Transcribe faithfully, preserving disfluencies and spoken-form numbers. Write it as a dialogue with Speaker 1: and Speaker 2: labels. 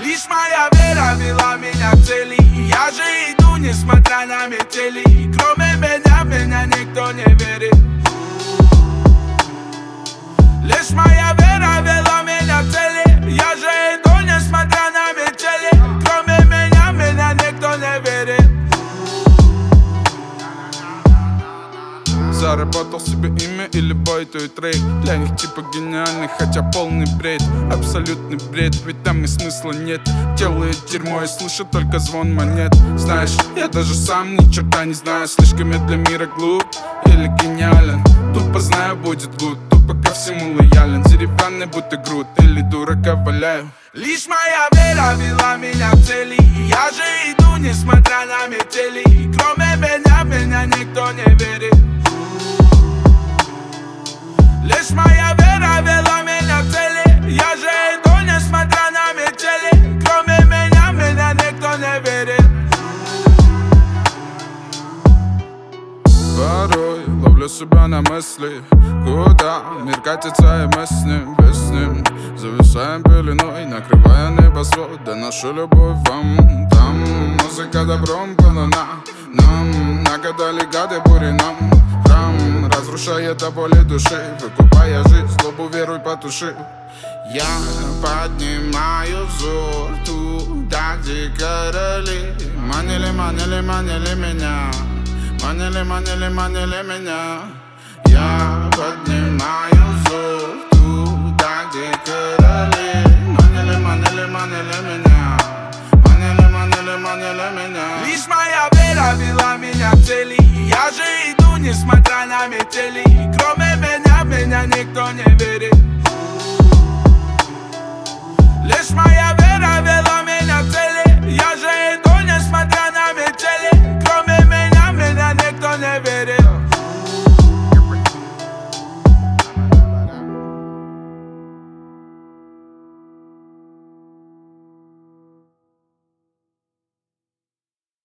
Speaker 1: Лишь моя вера вела меня к цели, и я же иду, несмотря на метели. И кроме меня, в меня никто не верит. Лишь моя вера вела меня к цели, я же иду, несмотря на метели. Кроме меня, в меня никто не верит.
Speaker 2: Заработал себе имя и любой твой трек для них типа гениальный, хотя полный бред. Абсолютный бред, ведь там и смысла нет. Делают дерьмо и слышат только звон монет. Знаешь, я даже сам ни черта не знаю, слишком я для мира глуп или гениален. Тупо знаю, будет гуд, тупо ко всему лоялен. Деревянный будто груд или дурака валяю.
Speaker 1: Лишь моя вера вела меня к цели, и я же иду, несмотря на метели. И кроме меня, в меня никто не верит. Лишь моя вера вела меня к цели, я же иду, несмотря на метели. Кроме меня, в меня никто не верит.
Speaker 2: Порой ловлю себя на мысли, куда мир катится, и мы с ним, без с ним зависаем пеленой, накрывая небосвод. Да нашу любовь вам там, музыка добром полна нам, нагадали гады бури нам. Храм разрушает до боли души, выкупая жизнь, злобу веруй потуши. Я поднимаю взор туда, где короли манили, манили, манили меня. Манили, манили, манили меня. Я поднимаю взор туда, где короли манили, манили, манили меня. Манили, манили, манили меня.
Speaker 1: Лишь моя вера вела меня к цели, и я же иду, несмотря на метели. И кроме меня, в меня никто не верит.